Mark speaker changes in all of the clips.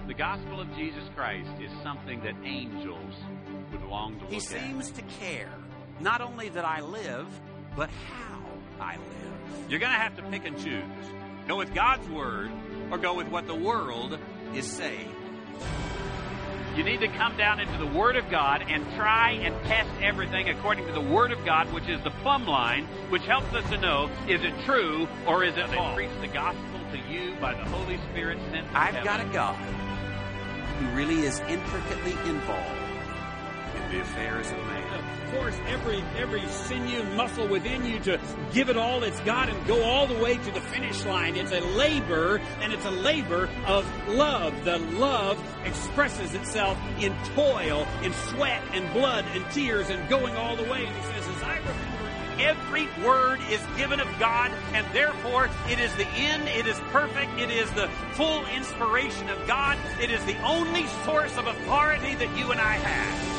Speaker 1: The gospel of Jesus Christ is something that angels would long to look at.
Speaker 2: He seems to care, not only that I live, but how I live.
Speaker 1: You're going to have to pick and choose. Go with God's word or go with what the world
Speaker 2: Is saying.
Speaker 1: You need to come down into the Word of God and try and test everything according to the Word of God, which is the plumb line, which helps us to know, is it true or is it false? They preach the gospel to you by the Holy Spirit sent from
Speaker 2: I've
Speaker 1: heaven.
Speaker 2: got a God who really is intricately involved in the affairs of man.
Speaker 3: Force every sinew and muscle within you to give it all it's got and go all the way to the finish line. It's a labor, and it's a labor of love. The love expresses itself in toil, in sweat and blood and tears and going all the way. And he says, as I remember,
Speaker 1: Every word is given of God, and therefore it is the end, it is perfect, it is the full inspiration of God. It is the only source of authority that you and I have.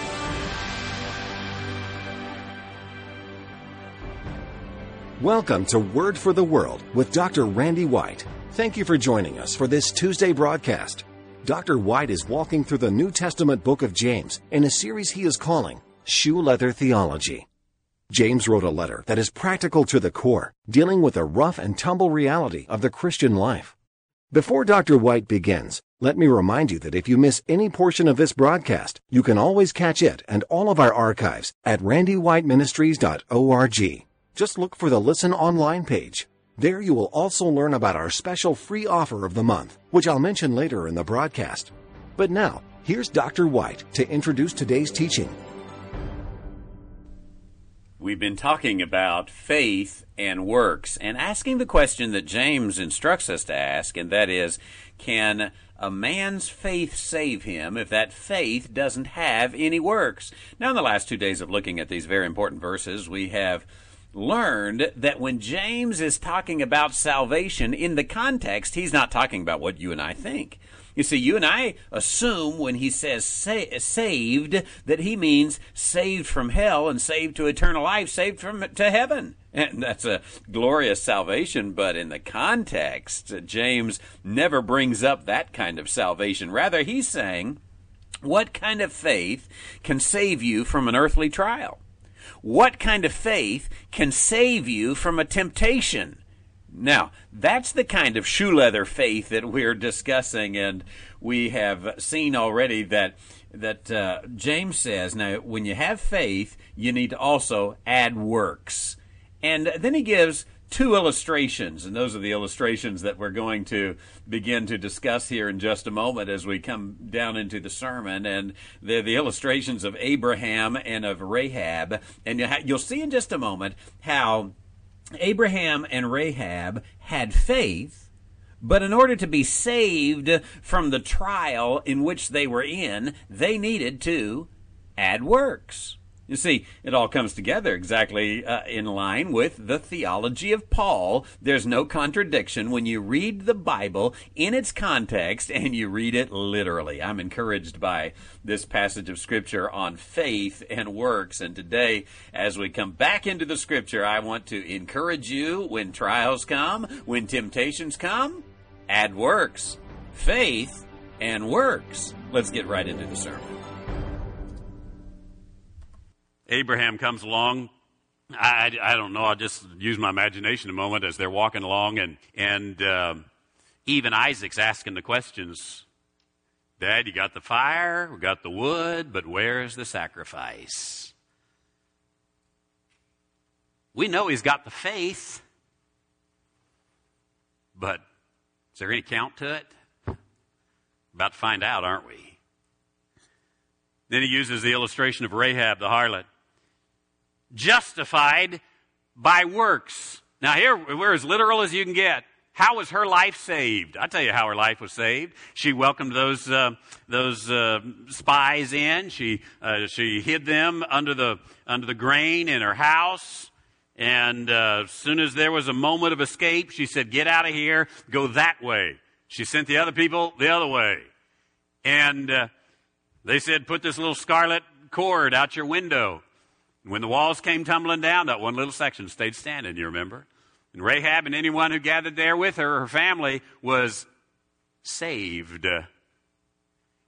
Speaker 4: Welcome to Word for the World with Dr. Randy White. Thank you for joining us for this Tuesday broadcast. Dr. White is walking through the New Testament book of James in a series he is calling Shoe Leather Theology. James wrote a letter that is practical to the core, dealing with the rough and tumble reality of the Christian life. Before Dr. White begins, let me remind you that if you miss any portion of this broadcast, you can always catch it and all of our archives at randywhiteministries.org. Just look for the Listen Online page. There you will also learn about our special free offer of the month, which I'll mention later in the broadcast. But now, here's Dr. White to introduce today's teaching.
Speaker 5: We've been talking about faith and works and asking the question that James instructs us to ask, and that is, can a man's faith save him if that faith doesn't have any works? Now, in the last 2 days of looking at these very important verses, we have learned that when James is talking about salvation in the context, he's not talking about what you and I think. You see, you and I assume when he says saved that he means saved from hell and saved to eternal life, saved to heaven. And that's a glorious salvation, but in the context, James never brings up that kind of salvation. Rather, he's saying, what kind of faith can save you from an earthly trial? What kind of faith can save you from a temptation? Now, that's the kind of shoe leather faith that we're discussing, and we have seen already that James says, now, when you have faith, you need to also add works. And then he gives two illustrations, and those are the illustrations that we're going to begin to discuss here in just a moment as we come down into the sermon, and they're the illustrations of Abraham and of Rahab, and you'll see in just a moment how Abraham and Rahab had faith, but in order to be saved from the trial in which they were in, they needed to add works. You see, it all comes together exactly in line with the theology of Paul. There's no contradiction when you read the Bible in its context and you read it literally. I'm encouraged by this passage of Scripture on faith and works. And today, as we come back into the Scripture, I want to encourage you when trials come, when temptations come, add works, faith and works. Let's get right into the sermon.
Speaker 1: Abraham comes along. I don't know. I'll just use my imagination a moment as they're walking along, and even Isaac's asking the questions. Dad, you got the fire, we got the wood, but where's the sacrifice? We know he's got the faith, but is there any count to it? About to find out, aren't we? Then he uses the illustration of Rahab the harlot. Justified by works. Now here, we're as literal as you can get. How was her life saved? I'll tell you how her life was saved. She welcomed those spies in. She hid them under the grain in her house. And as soon as there was a moment of escape, she said, "Get out of here. Go that way." She sent the other people the other way. And they said, "Put this little scarlet cord out your window." When the walls came tumbling down, that one little section stayed standing, you remember? And Rahab and anyone who gathered there with her family, was saved.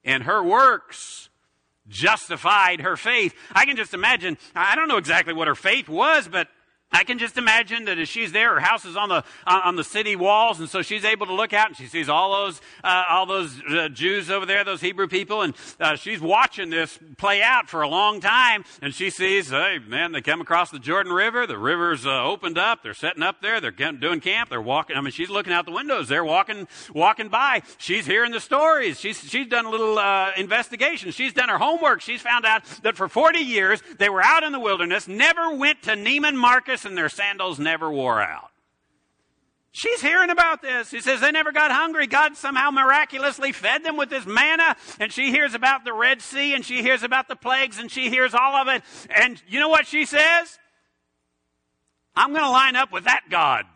Speaker 1: and her works justified her faith. I can just imagine, I don't know exactly what her faith was, but I can just imagine that as she's there, her house is on the city walls, and so she's able to look out and she sees all those Jews over there, those Hebrew people, and she's watching this play out for a long time. And she sees, hey man, they come across the Jordan River. The river's opened up. They're setting up there. They're doing camp. They're walking. I mean, she's looking out the windows. They're walking by. She's hearing the stories. She's done a little investigation. She's done her homework. She's found out that for 40 years they were out in the wilderness, never went to Neiman Marcus, and their sandals never wore out. She's hearing about this. He says they never got hungry. God somehow miraculously fed them with this manna. And she hears about the Red Sea, and she hears about the plagues, and she hears all of it. And you know what she says? I'm going to line up with that God.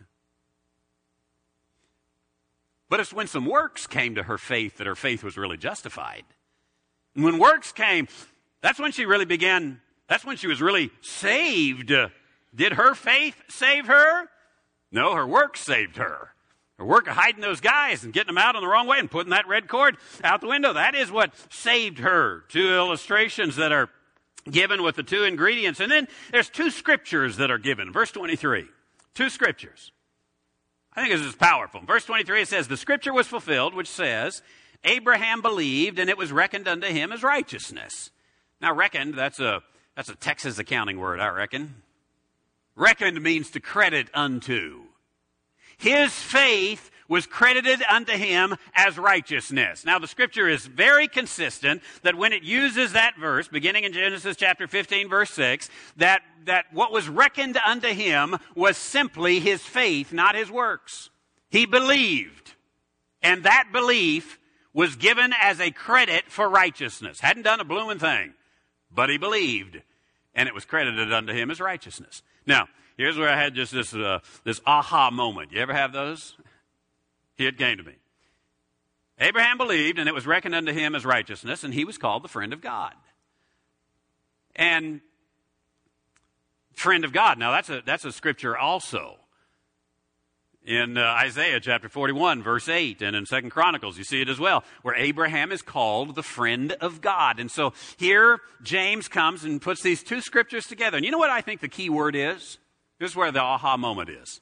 Speaker 1: But it's when some works came to her faith that her faith was really justified. And when works came, that's when she really began, that's when she was really saved. Did her faith save her? No, her work saved her. Her work of hiding those guys and getting them out on the wrong way and putting that red cord out the window. That is what saved her. Two illustrations that are given with the two ingredients. And then there's two scriptures that are given. Verse 23. Two scriptures. I think this is powerful. Verse 23, it says, the scripture was fulfilled, which says, Abraham believed, and it was reckoned unto him as righteousness. Now, reckoned, that's a Texas accounting word, I reckon. Reckoned means to credit unto. His faith was credited unto him as righteousness. Now, the scripture is very consistent that when it uses that verse, beginning in Genesis chapter 15, verse 6, that what was reckoned unto him was simply his faith, not his works. He believed, and that belief was given as a credit for righteousness. Hadn't done a blooming thing, but he believed, and it was credited unto him as righteousness. Now, here's where I had just this aha moment. You ever have those? Here it came to me. Abraham believed, and it was reckoned unto him as righteousness, and he was called the friend of God. And friend of God. Now, that's a scripture also. In Isaiah chapter 41, verse 8, and in 2 Chronicles, you see it as well, where Abraham is called the friend of God. And so here, James comes and puts these two scriptures together. And you know what I think the key word is? This is where the aha moment is.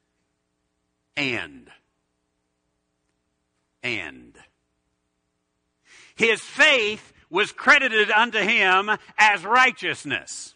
Speaker 1: And. His faith was credited unto him as righteousness.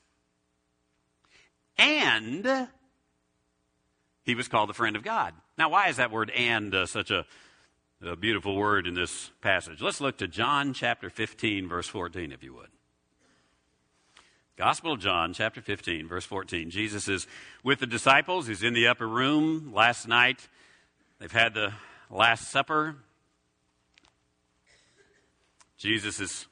Speaker 1: And he was called the friend of God. Now, why is that word "and" such a beautiful word in this passage? Let's look to John chapter 15, verse 14, if you would. Gospel of John, chapter 15, verse 14. Jesus is with the disciples. He's in the upper room. Last night, they've had the Last Supper. Jesus is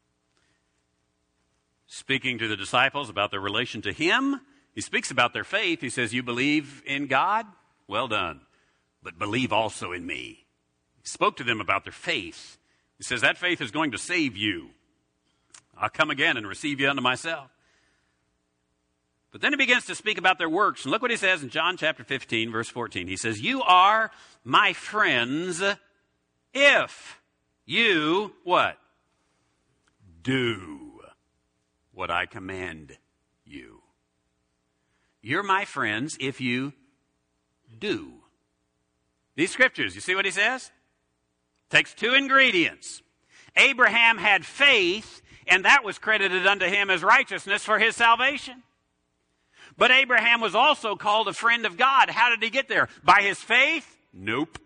Speaker 1: speaking to the disciples about their relation to him. He speaks about their faith. He says, you believe in God? Well done. But believe also in me. He spoke to them about their faith. He says, that faith is going to save you. I'll come again and receive you unto myself. But then he begins to speak about their works. And look what he says in John chapter 15, verse 14. He says, you are my friends if you, what? Do what I command you. You're my friends if you do. These scriptures, you see what he says? Takes two ingredients. Abraham had faith, and that was credited unto him as righteousness for his salvation. But Abraham was also called a friend of God. How did he get there? By his faith? Nope.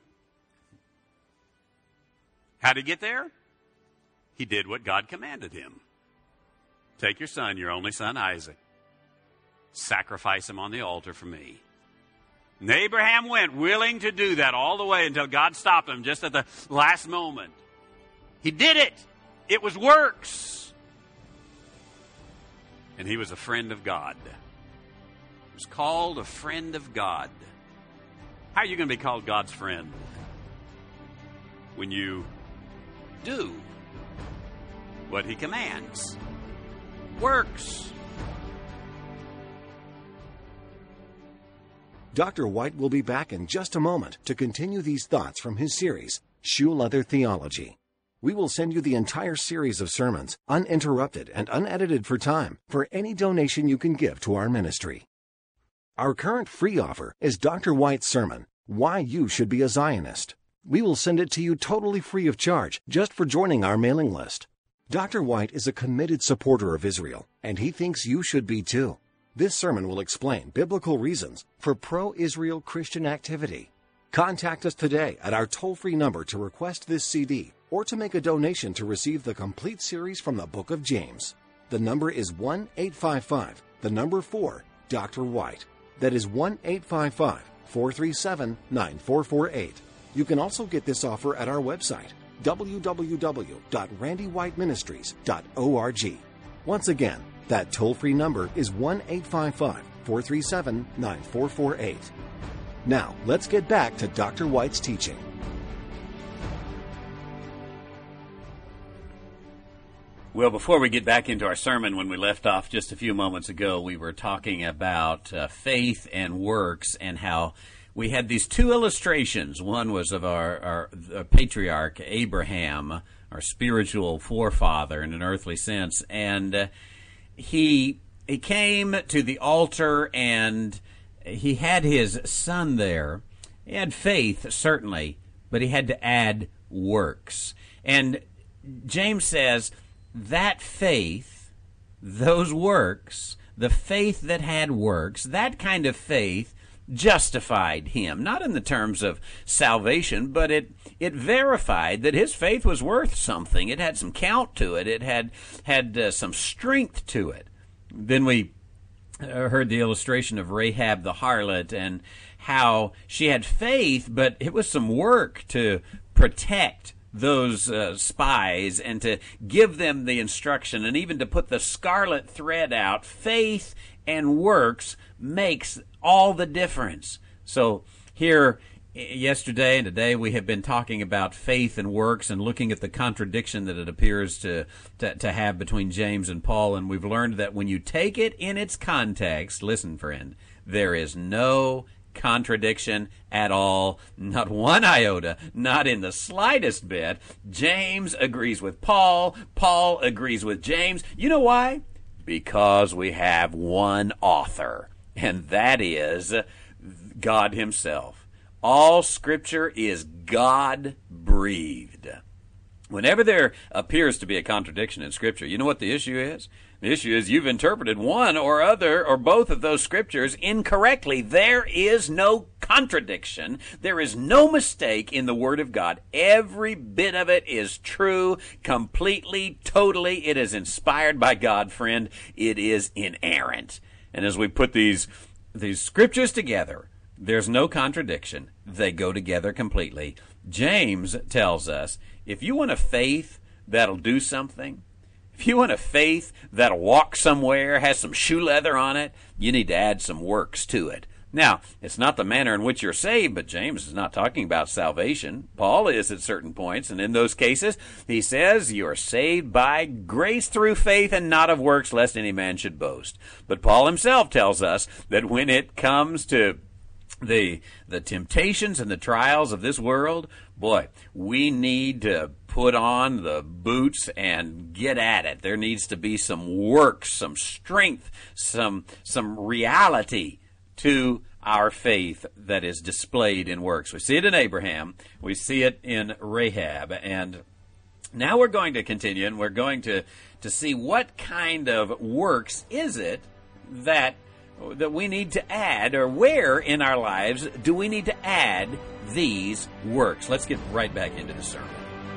Speaker 1: How did he get there? He did what God commanded him. Take your son, your only son, Isaac. Sacrifice him on the altar for me. And Abraham went willing to do that all the way until God stopped him just at the last moment. He did it. It was works. And he was a friend of God. He was called a friend of God. How are you going to be called God's friend? When you do what he commands. Works.
Speaker 4: Dr. White will be back in just a moment to continue these thoughts from his series, Shoe Leather Theology. We will send you the entire series of sermons, uninterrupted and unedited for time, for any donation you can give to our ministry. Our current free offer is Dr. White's sermon, Why You Should Be a Zionist. We will send it to you totally free of charge, just for joining our mailing list. Dr. White is a committed supporter of Israel, and he thinks you should be too. This sermon will explain biblical reasons for pro-Israel Christian activity. Contact us today at our toll-free number to request this CD or to make a donation to receive the complete series from the Book of James. The number is 1-855-4 Dr. White. That is 1-855-437-9448. You can also get this offer at our website, www.randywhiteministries.org. Once again, that toll-free number is 1-855-437-9448. Now, let's get back to Dr. White's teaching.
Speaker 5: Well, before we get back into our sermon, when we left off just a few moments ago, we were talking about faith and works and how we had these two illustrations. One was of our patriarch Abraham, our spiritual forefather in an earthly sense, and he came to the altar and he had his son there. He had faith, certainly, but he had to add works. And James says that faith, those works, the faith that had works, that kind of faith justified him, not in the terms of salvation, but it verified that his faith was worth something. It had some count to it. It had some strength to it. Then we heard the illustration of Rahab the harlot and how she had faith, but it was some work to protect those spies and to give them the instruction and even to put the scarlet thread out. Faith and works makes all the difference. So here, yesterday and today, we have been talking about faith and works and looking at the contradiction that it appears to have between James and Paul. And we've learned that when you take it in its context, listen, friend, there is no contradiction at all, not one iota, not in the slightest bit. James agrees with Paul. Paul agrees with James. You know why? Because we have one author, and that is God himself. All Scripture is God-breathed. Whenever there appears to be a contradiction in Scripture, you know what the issue is? The issue is you've interpreted one or other or both of those Scriptures incorrectly. There is no contradiction. There is no mistake in the Word of God. Every bit of it is true, completely, totally. It is inspired by God, friend. It is inerrant. And as we put these Scriptures together, there's no contradiction. They go together completely. James tells us, if you want a faith that'll do something, if you want a faith that'll walk somewhere, has some shoe leather on it, you need to add some works to it. Now, it's not the manner in which you're saved, but James is not talking about salvation. Paul is at certain points, and in those cases, he says you are saved by grace through faith and not of works, lest any man should boast. But Paul himself tells us that when it comes to the temptations and the trials of this world, boy, we need to put on the boots and get at it. There needs to be some work, some strength, some reality to our faith that is displayed in works. We see it in Abraham. We see it in Rahab. And now we're going to continue, and we're going to see what kind of works is it that we need to add, or where in our lives do we need to add these works. Let's get right back into the sermon.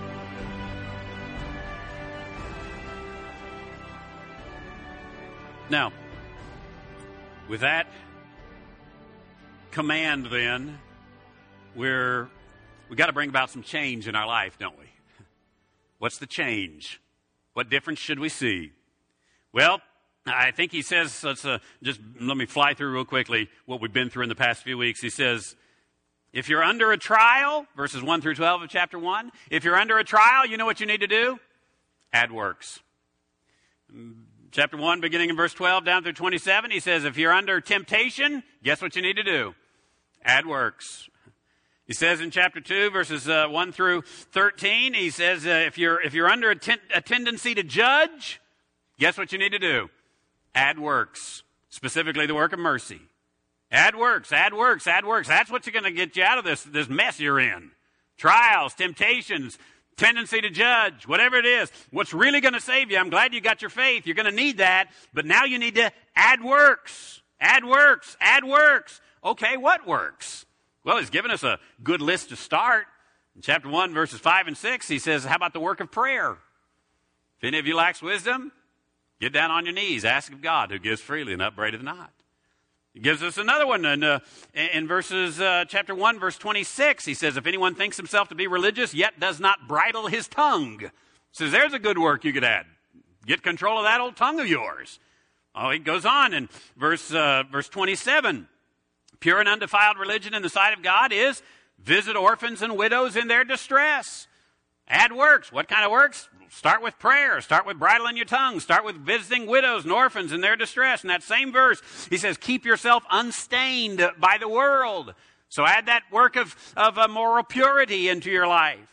Speaker 1: Now, with that command, then, we've got to bring about some change in our life, don't we? What's the change? What difference should we see? Well, I think he says, just let me fly through real quickly what we've been through in the past few weeks. He says, if you're under a trial, verses 1 through 12 of chapter 1, if you're under a trial, you know what you need to do? Add works. Chapter 1, beginning in verse 12 down through 27, he says, if you're under temptation, guess what you need to do? Add works. He says in chapter 2, verses 1 through 13, he says, if you're under a tendency to judge, guess what you need to do? Add works, specifically the work of mercy. Add works, add works, add works. That's what's going to get you out of this mess you're in. Trials, temptations, tendency to judge, whatever it is. What's really going to save you, I'm glad you got your faith. You're going to need that. But now you need to add works, add works, add works. Okay, what works? Well, he's given us a good list to start. In chapter 1, verses 5 and 6, he says, how about the work of prayer? If any of you lacks wisdom, get down on your knees, ask of God, who gives freely and upbraideth not. He gives us another one in verses chapter 1, verse 26. He says, if anyone thinks himself to be religious, yet does not bridle his tongue. He says, there's a good work you could add. Get control of that old tongue of yours. Oh, he goes on in verse 27. Pure and undefiled religion in the sight of God is visit orphans and widows in their distress. Add works. What kind of works? Start with prayer. Start with bridling your tongue. Start with visiting widows and orphans in their distress. In that same verse, he says, keep yourself unstained by the world. So add that work of moral purity into your life.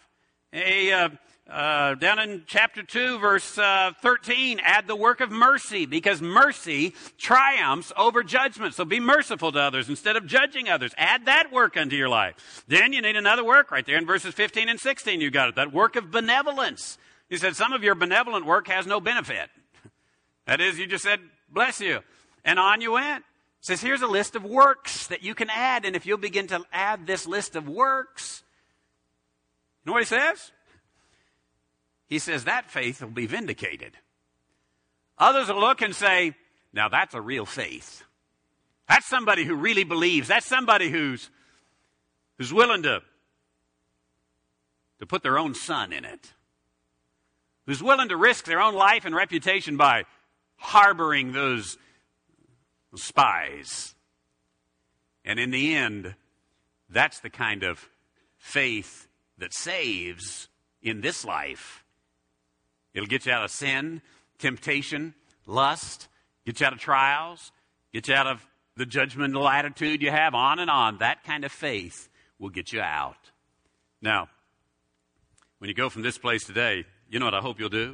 Speaker 1: Down in chapter 2, verse 13, add the work of mercy, because mercy triumphs over judgment. So be merciful to others instead of judging others. Add that work unto your life. Then you need another work right there in verses 15 and 16. You got it. That work of benevolence. He said some of your benevolent work has no benefit. That is, you just said, bless you. And on you went. He says, here's a list of works that you can add. And if you'll begin to add this list of works, you know what he says? He says that faith will be vindicated. Others will look and say, now that's a real faith. That's somebody who really believes. That's somebody who's willing to put their own son in it. Who's willing to risk their own life and reputation by harboring those spies. And in the end, that's the kind of faith that saves in this life. It'll get you out of sin, temptation, lust, get you out of trials, get you out of the judgmental attitude you have, on and on. That kind of faith will get you out. Now, when you go from this place today, you know what I hope you'll do?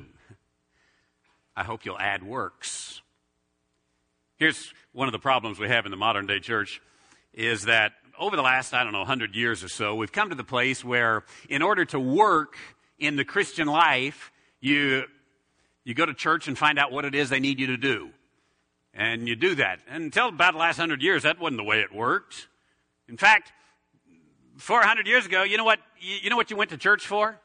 Speaker 1: I hope you'll add works. Here's one of the problems we have in the modern day church is that over the last, 100 years or so, we've come to the place where in order to work in the Christian life, you go to church and find out what it is they need you to do. And you do that. And until about the last 100 years, that wasn't the way it worked. In fact, 400 years ago, you know what you went to church for?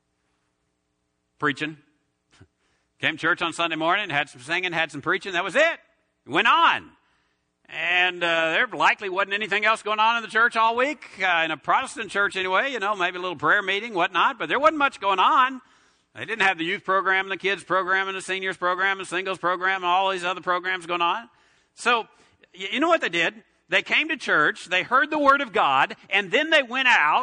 Speaker 1: Preaching. Came to church on Sunday morning, had some singing, had some preaching. That was it. It went on. And there likely wasn't anything else going on in the church all week. In a Protestant church anyway, maybe a little prayer meeting, whatnot. But there wasn't much going on. They didn't have the youth program, and the kids program, and the seniors program, and singles program, and all these other programs going on. So, you know what they did? They came to church, they heard the word of God, and then they went out,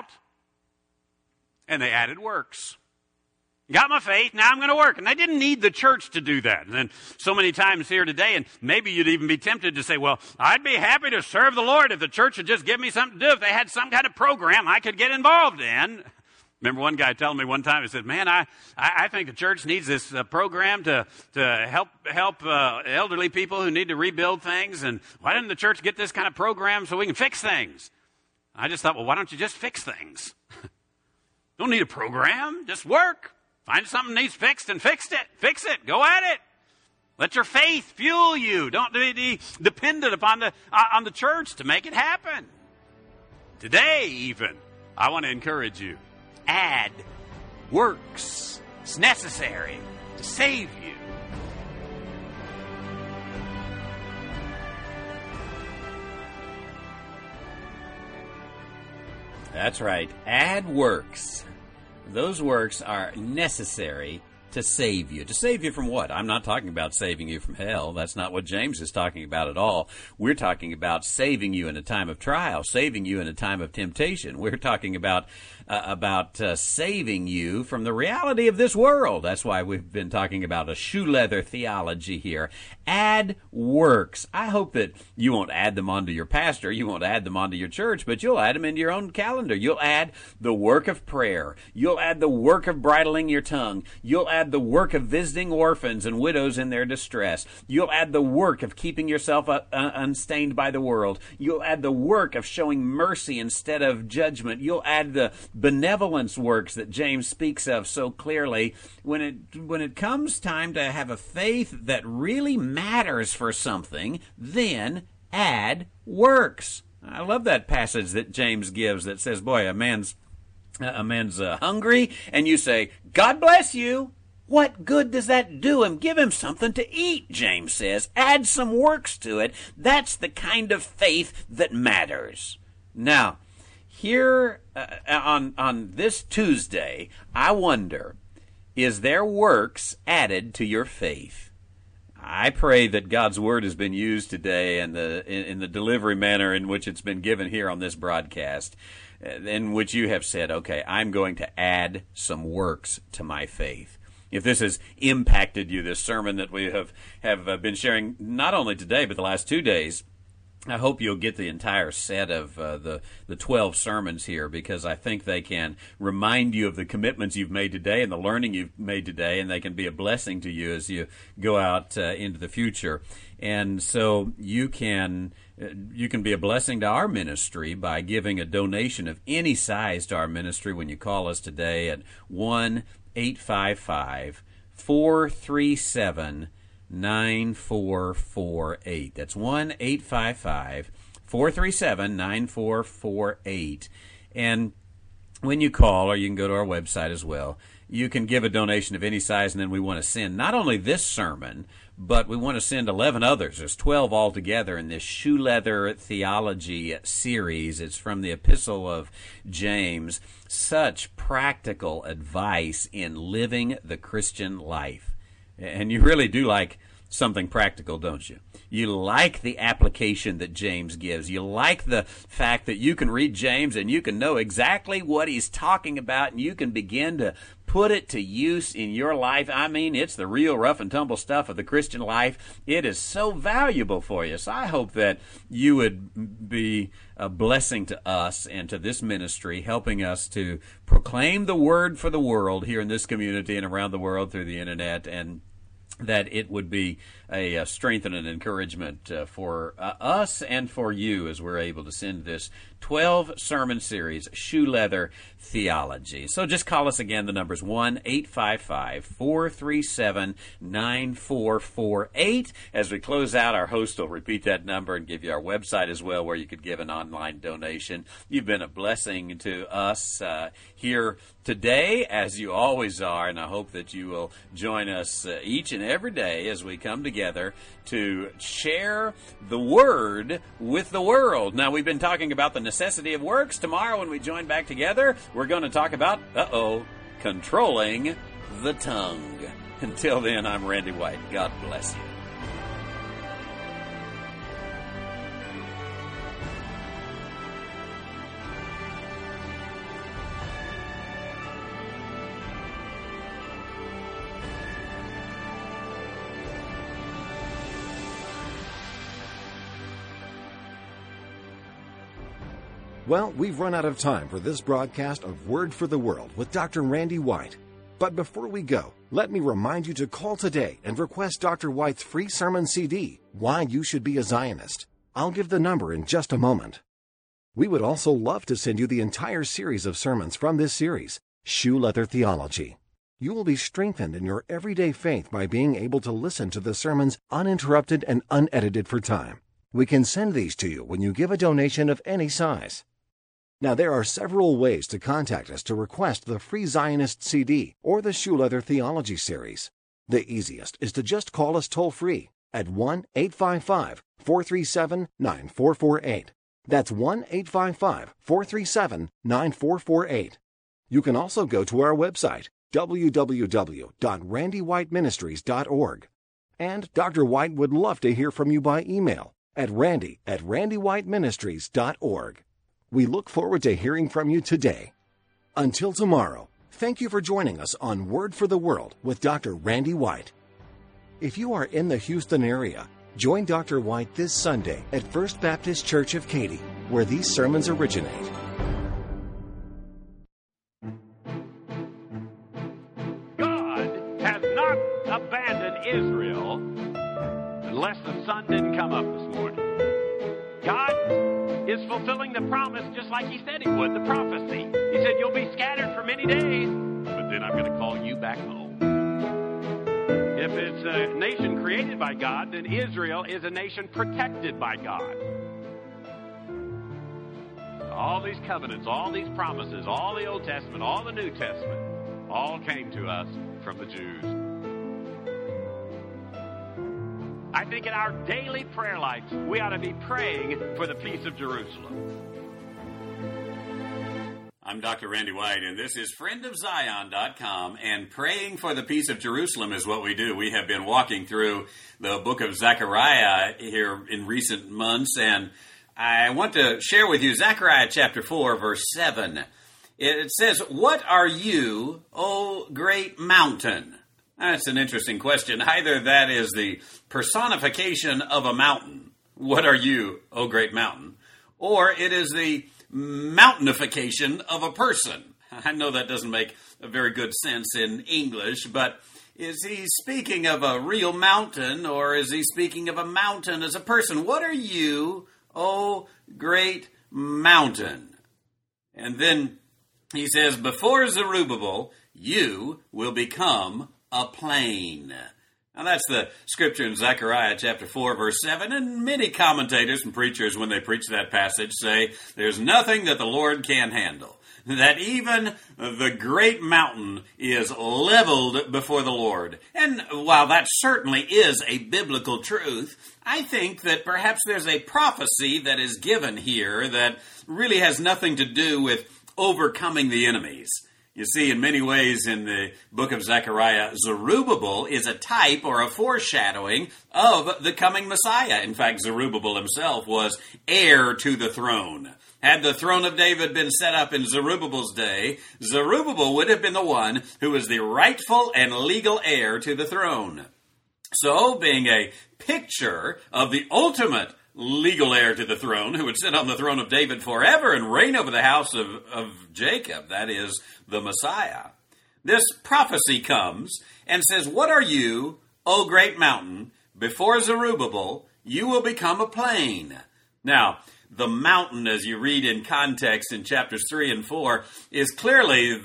Speaker 1: and they added works. Got my faith, now I'm going to work. And they didn't need the church to do that. And then so many times here today, and maybe you'd even be tempted to say, well, I'd be happy to serve the Lord if the church would just give me something to do. If they had some kind of program I could get involved in. Remember one guy telling me one time, he said, man, I think the church needs this program to help elderly people who need to rebuild things. And why didn't the church get this kind of program so we can fix things? I just thought, well, why don't you just fix things? Don't need a program, just work. Find something needs fixed and fix it. Go at it. Let your faith fuel you. Don't be dependent upon on the church to make it happen. Today, even, I want to encourage you. Add works. It's necessary to save you.
Speaker 5: That's right. Add works. Those works are necessary to save you. To save you from what? I'm not talking about saving you from hell. That's not what James is talking about at all. We're talking about saving you in a time of trial, saving you in a time of temptation. We're talking about saving you from the reality of this world. That's why we've been talking about a shoe leather theology here. Add works. I hope that you won't add them onto your pastor. You won't add them onto your church, but you'll add them into your own calendar. You'll add the work of prayer. You'll add the work of bridling your tongue. You'll add the work of visiting orphans and widows in their distress. You'll add the work of keeping yourself unstained by the world. You'll add the work of showing mercy instead of judgment. You'll add the benevolence works that James speaks of so clearly. When it comes time to have a faith that really matters for something, then add works. I love that passage that James gives that says, boy, a man's hungry, and you say, God bless you. What good does that do him? Give him something to eat, James says. Add some works to it. That's the kind of faith that matters. Now, here on this Tuesday, I wonder, is there works added to your faith? I pray that God's Word has been used today in the delivery manner in which it's been given here on this broadcast, in which you have said, okay, I'm going to add some works to my faith. If this has impacted you, this sermon that we have been sharing not only today but the last 2 days, I hope you'll get the entire set of the 12 sermons here, because I think they can remind you of the commitments you've made today and the learning you've made today, and they can be a blessing to you as you go out into the future. And so you can be a blessing to our ministry by giving a donation of any size to our ministry when you call us today at 1-855-437-9448. That's 1-855-437-9448. And when you call, or you can go to our website as well, you can give a donation of any size, and then we want to send not only this sermon, but we want to send 11 others. There's 12 altogether in this shoe leather theology series. It's from the Epistle of James. Such practical advice in living the Christian life. And you really do like something practical, don't you? You like the application that James gives. You like the fact that you can read James and you can know exactly what he's talking about, and you can begin to put it to use in your life. I mean, it's the real rough and tumble stuff of the Christian life. It is so valuable for you. So I hope that you would be a blessing to us and to this ministry, helping us to proclaim the word for the world here in this community and around the world through the internet, and that it would be a strength and an encouragement for us and for you as we're able to send this 12 sermon series, Shoe Leather Theology. So just call us again. The number's 1-855-437-9448. As we close out, our host will repeat that number and give you our website as well, where you could give an online donation. You've been a blessing to us here today, as you always are, and I hope that you will join us each and every day as we come together to share the Word with the world. Now, we've been talking about the necessity of works. Tomorrow, when we join back together, we're going to talk about, controlling the tongue. Until then, I'm Randy White. God bless you.
Speaker 4: Well, we've run out of time for this broadcast of Word for the World with Dr. Randy White. But before we go, let me remind you to call today and request Dr. White's free sermon CD, Why You Should Be a Zionist. I'll give the number in just a moment. We would also love to send you the entire series of sermons from this series, Shoe Leather Theology. You will be strengthened in your everyday faith by being able to listen to the sermons uninterrupted and unedited for time. We can send these to you when you give a donation of any size. Now, there are several ways to contact us to request the free Zionist CD or the Shoe Leather Theology series. The easiest is to just call us toll-free at 1-855-437-9448. That's 1-855-437-9448. You can also go to our website, www.randywhiteministries.org. And Dr. White would love to hear from you by email at randy@randywhiteministries.org. We look forward to hearing from you today. Until tomorrow, thank you for joining us on Word for the World with Dr. Randy White. If you are in the Houston area, join Dr. White this Sunday at First Baptist Church of Katy, where these sermons originate.
Speaker 1: God has not abandoned Israel unless the sun didn't come up this morning. God is fulfilling the promise just like He said He would, the prophecy. He said, you'll be scattered for many days, but then I'm going to call you back home. If it's a nation created by God, then Israel is a nation protected by God. All these covenants, all these promises, all the Old Testament, all the New Testament, all came to us from the Jews. I think in our daily prayer life, we ought to be praying for the peace of Jerusalem.
Speaker 5: I'm Dr. Randy White, and this is friendofzion.com, and praying for the peace of Jerusalem is what we do. We have been walking through the book of Zechariah here in recent months, and I want to share with you Zechariah chapter 4, verse 7. It says, "What are you, O great mountain?" That's an interesting question. Either that is the personification of a mountain, "What are you, O great mountain?" or it is the mountainification of a person. I know that doesn't make a very good sense in English, but is he speaking of a real mountain, or is he speaking of a mountain as a person? What are you, O great mountain? And then he says, before Zerubbabel, you will become a plain. Now that's the scripture in Zechariah chapter 4, verse 7, and many commentators and preachers, when they preach that passage, say there's nothing that the Lord can't handle, that even the great mountain is leveled before the Lord. And while that certainly is a biblical truth, I think that perhaps there's a prophecy that is given here that really has nothing to do with overcoming the enemies. You see, in many ways in the book of Zechariah, Zerubbabel is a type or a foreshadowing of the coming Messiah. In fact, Zerubbabel himself was heir to the throne. Had the throne of David been set up in Zerubbabel's day, Zerubbabel would have been the one who was the rightful and legal heir to the throne. So, being a picture of the ultimate legal heir to the throne, who would sit on the throne of David forever and reign over the house of Jacob, that is, the Messiah. This prophecy comes and says, what are you, O great mountain? Before Zerubbabel, you will become a plain. Now, the mountain, as you read in context in chapters 3 and 4, is clearly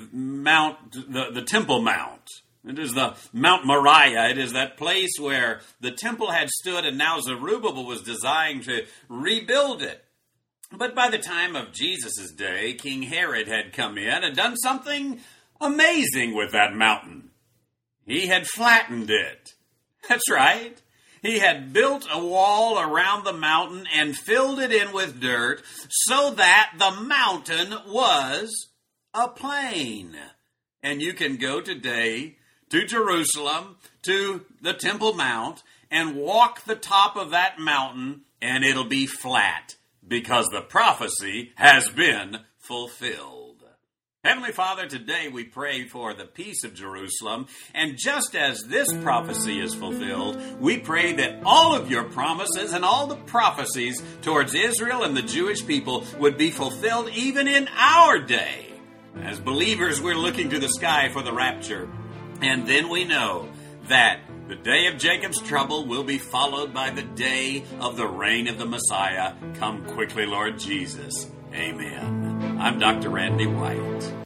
Speaker 5: the Temple Mount. It is the Mount Moriah. It is that place where the temple had stood, and now Zerubbabel was designed to rebuild it. But by the time of Jesus' day, King Herod had come in and done something amazing with that mountain. He had flattened it. That's right. He had built a wall around the mountain and filled it in with dirt so that the mountain was a plain. And you can go today to Jerusalem, to the Temple Mount, and walk the top of that mountain, and it'll be flat, because the prophecy has been fulfilled. Heavenly Father, today we pray for the peace of Jerusalem, and just as this prophecy is fulfilled, we pray that all of your promises and all the prophecies towards Israel and the Jewish people would be fulfilled even in our day. As believers, we're looking to the sky for the rapture. And then we know that the day of Jacob's trouble will be followed by the day of the reign of the Messiah. Come quickly, Lord Jesus. Amen. I'm Dr. Randy White.